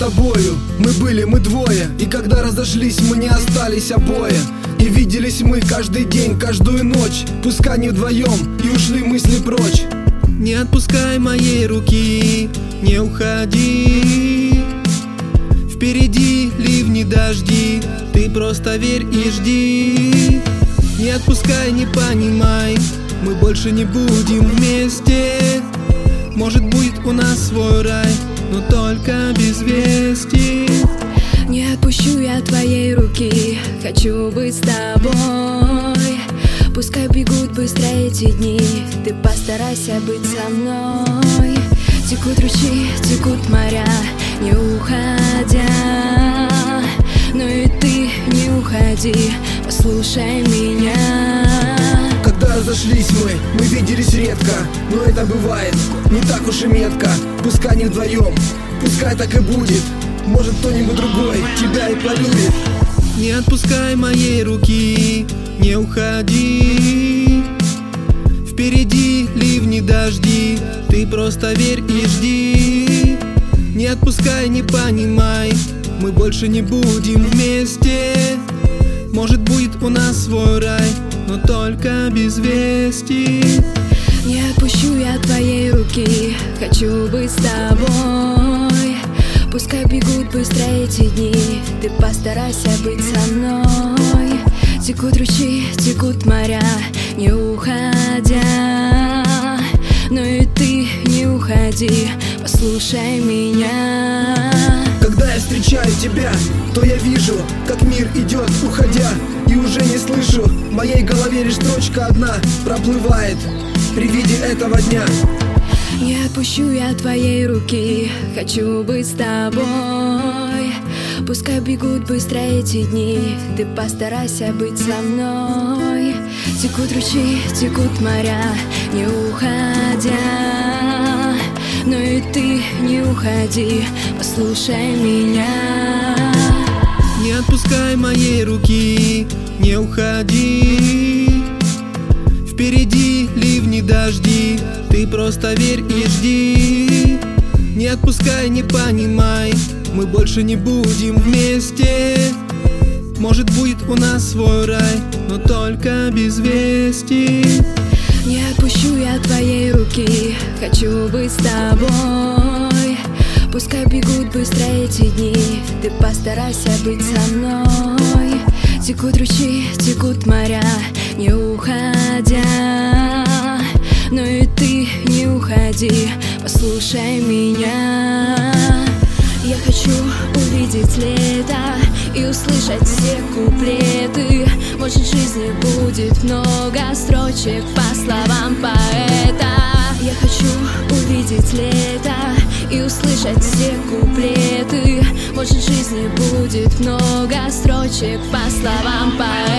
тобою. Мы двое, и когда разошлись, мы не остались обои. И виделись мы каждый день, каждую ночь, пускай не вдвоем, и ушли мысли прочь. Не отпускай моей руки, не уходи. Впереди ливни, дожди, ты просто верь и жди. Не отпускай, не понимай, мы больше не будем вместе. Может, будет у нас свой рай, но только без вести. Не отпущу я твоей руки, хочу быть с тобой. Пускай бегут быстро эти дни, ты постарайся быть со мной. Текут ручьи, текут моря, не уходя. Но и ты не уходи, послушай меня. Когда разошлись мы виделись редко, но это бывает не так уж и метко. Пускай не вдвоем, пускай так и будет. Может, кто-нибудь другой тебя и полюбит. Не отпускай моей руки, не уходи. Впереди ливни, дожди, ты просто верь и жди. Не отпускай, не понимай, мы больше не будем вместе. Может, будет у нас свой рай, но только без вести. Не отпущу я твоей руки, хочу быть с тобой. Пускай бегут быстро эти дни, ты постарайся быть со мной. Текут ручьи, текут моря, не уходя. Но и ты не уходи, послушай меня. Когда я встречаю тебя, то я вижу, как мир идет, уходя. И уже не слышу, в моей голове лишь строчка одна проплывает при виде этого дня. Не отпущу я твоей руки, хочу быть с тобой. Пускай бегут быстро эти дни, ты постарайся быть со мной. Текут ручьи, текут моря, не уходя. Но и ты не уходи, послушай меня. Не отпускай моей руки, не уходи. Впереди ливни, дожди, ты просто верь и жди. Не отпускай, не понимай, мы больше не будем вместе. Может, будет у нас свой рай, но только без вести. Не отпущу я твоей руки, хочу быть с тобой. Пускай бегут быстро эти дни, ты постарайся быть со мной. Текут ручьи, текут моря, не уходя. Но и ты не уходи, послушай меня. Я хочу увидеть лето и услышать все куплеты. Может, в жизни будет много строчек по словам поэта. Я хочу увидеть лето и услышать все куплеты. Может, в жизни будет много строчек по словам поэта.